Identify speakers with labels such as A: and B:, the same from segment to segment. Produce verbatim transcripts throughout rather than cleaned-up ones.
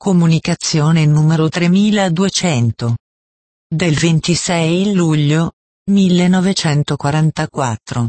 A: Comunicazione numero tremiladuecento. Del ventisei luglio millenovecentoquarantaquattro.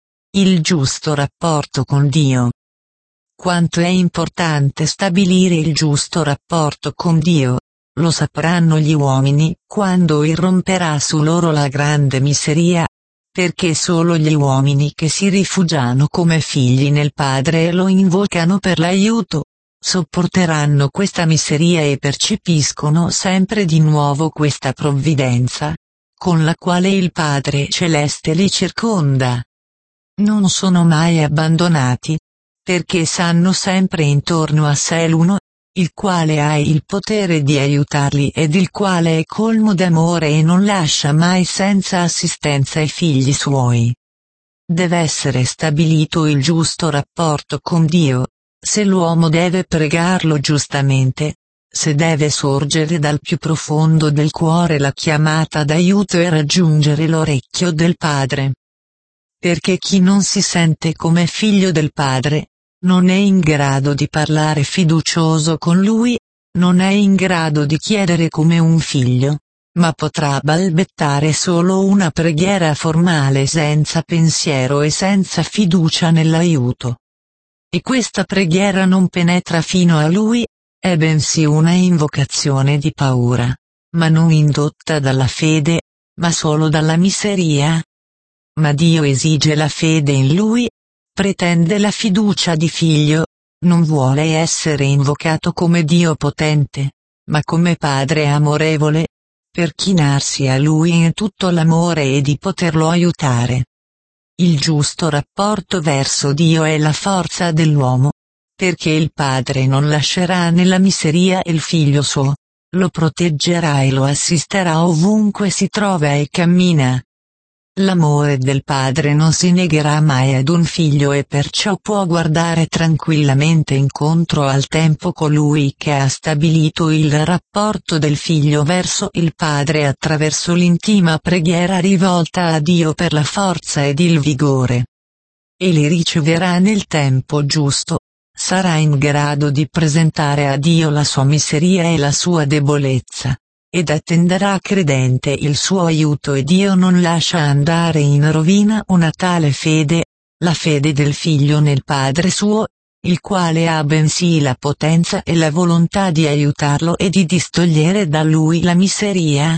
A: Il giusto rapporto con Dio. Quanto è importante stabilire il giusto rapporto con Dio, lo sapranno gli uomini quando irromperà su loro la grande miseria, perché solo gli uomini che si rifugiano come figli nel Padre e lo invocano per l'aiuto, sopporteranno questa miseria e percepiscono sempre di nuovo questa provvidenza, con la quale il Padre Celeste li circonda. Non sono mai abbandonati, perché sanno sempre intorno a sé l'uno, il quale ha il potere di aiutarli ed il quale è colmo d'amore e non lascia mai senza assistenza i figli suoi. Deve essere stabilito il giusto rapporto con Dio, se l'uomo deve pregarlo giustamente, se deve sorgere dal più profondo del cuore la chiamata d'aiuto e raggiungere l'orecchio del Padre. Perché chi non si sente come figlio del Padre, non è in grado di parlare fiducioso con Lui, non è in grado di chiedere come un figlio, ma potrà balbettare solo una preghiera formale senza pensiero e senza fiducia nell'aiuto. E questa preghiera non penetra fino a Lui, è bensì una invocazione di paura, ma non indotta dalla fede, ma solo dalla miseria. Ma Dio esige la fede in Lui, pretende la fiducia di figlio, non vuole essere invocato come Dio potente, ma come Padre amorevole, per chinarsi a Lui in tutto l'amore e di poterlo aiutare. Il giusto rapporto verso Dio è la forza dell'uomo, perché il Padre non lascerà nella miseria il figlio suo, lo proteggerà e lo assisterà ovunque si trova e cammina. L'amore del Padre non si negherà mai ad un figlio e perciò può guardare tranquillamente incontro al tempo colui che ha stabilito il rapporto del figlio verso il Padre attraverso l'intima preghiera rivolta a Dio per la forza ed il vigore. E li riceverà nel tempo giusto, sarà in grado di presentare a Dio la sua miseria e la sua debolezza, ed attenderà credente il suo aiuto e Dio non lascia andare in rovina una tale fede, la fede del figlio nel Padre suo, il quale ha bensì la potenza e la volontà di aiutarlo e di distogliere da lui la miseria.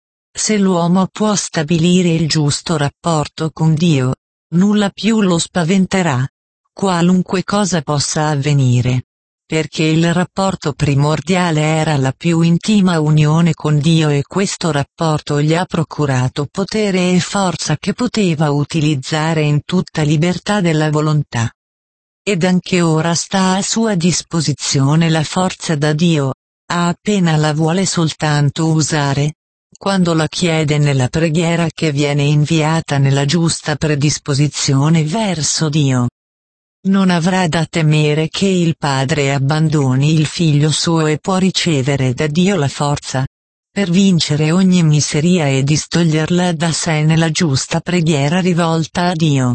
A: Se l'uomo può stabilire il giusto rapporto con Dio, nulla più lo spaventerà, qualunque cosa possa avvenire. Perché il rapporto primordiale era la più intima unione con Dio e questo rapporto gli ha procurato potere e forza che poteva utilizzare in tutta libertà della volontà. Ed anche ora sta a sua disposizione la forza da Dio, a appena la vuole soltanto usare, quando la chiede nella preghiera che viene inviata nella giusta predisposizione verso Dio. Non avrà da temere che il Padre abbandoni il figlio suo e può ricevere da Dio la forza per vincere ogni miseria e distoglierla da sé nella giusta preghiera rivolta a Dio.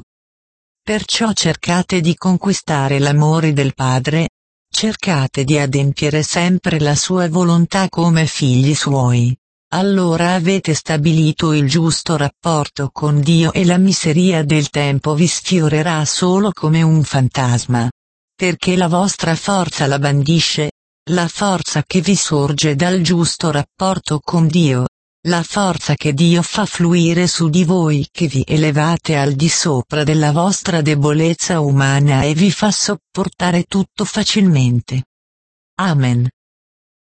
A: Perciò cercate di conquistare l'amore del Padre, cercate di adempiere sempre la sua volontà come figli suoi. Allora avete stabilito il giusto rapporto con Dio e la miseria del tempo vi sfiorerà solo come un fantasma. Perché la vostra forza la bandisce, la forza che vi sorge dal giusto rapporto con Dio, la forza che Dio fa fluire su di voi che vi elevate al di sopra della vostra debolezza umana e vi fa sopportare tutto facilmente. Amen.